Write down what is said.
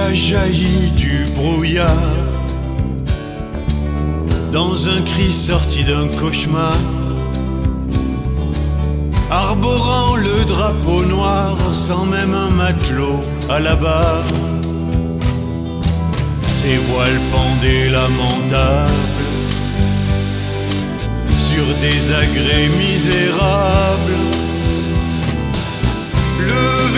a jailli du brouillard, dans un cri sorti d'un cauchemar, arborant le drapeau noir sans même un matelot à la barre. Ses voiles pendaient lamentables sur des agrès misérables. Le